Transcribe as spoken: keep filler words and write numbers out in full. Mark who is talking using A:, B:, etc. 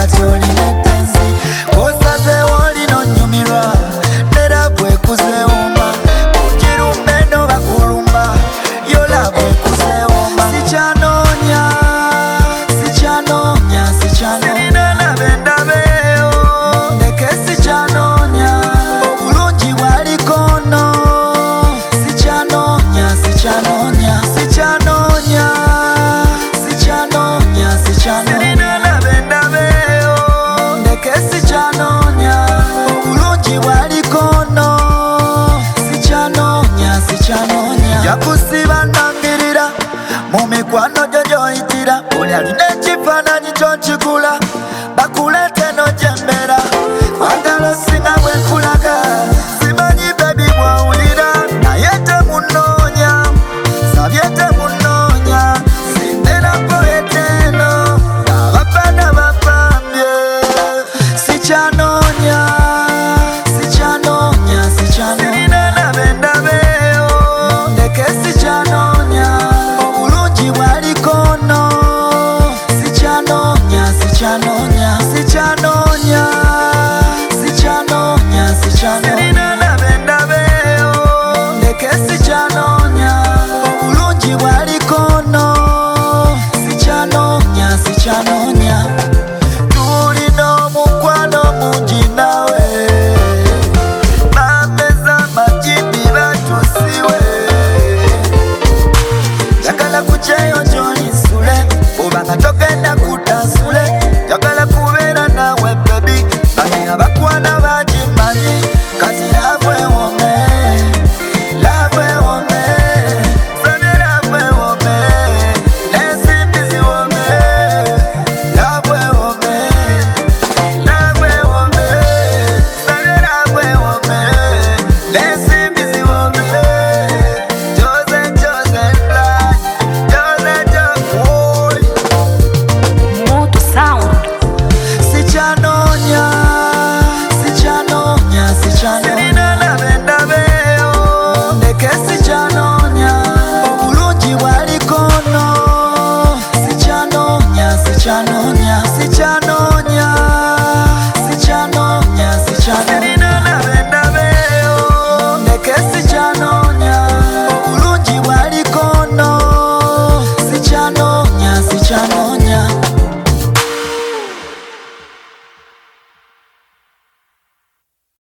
A: kati olina tenzi kosazeewo olina onyumirwa nera bwekuzeewoma okirumba eno bakulumba yola bwekuzeewoma sikyanoonya sikyanoonya sikyanoonya nabendabeeyo ndeke sikyanoonya obulungi bwalikono sikyanoonya sikyanoonya sikyanoonya sikyanoonya sikyanoonya nabendabeeyo ndeke sikyanoonya obulungi bwalikono sikyanoonya sikyanoonya yakusiba nangirira mu mikwano gyo gyoyitira buli alina ekifaananyi kyonkigula bakuleete nojembera kwagala singa bwenkulaga simanyi bebi bwawulira naye temunoonya sabye temunoonya sindera poeteno abapana bapambye sikyanoonya sikyanoonya sikyanoonya nabendabeeyo ndeke sikyanoonya obulungi bwalikono sikyanoonya sikyanoonya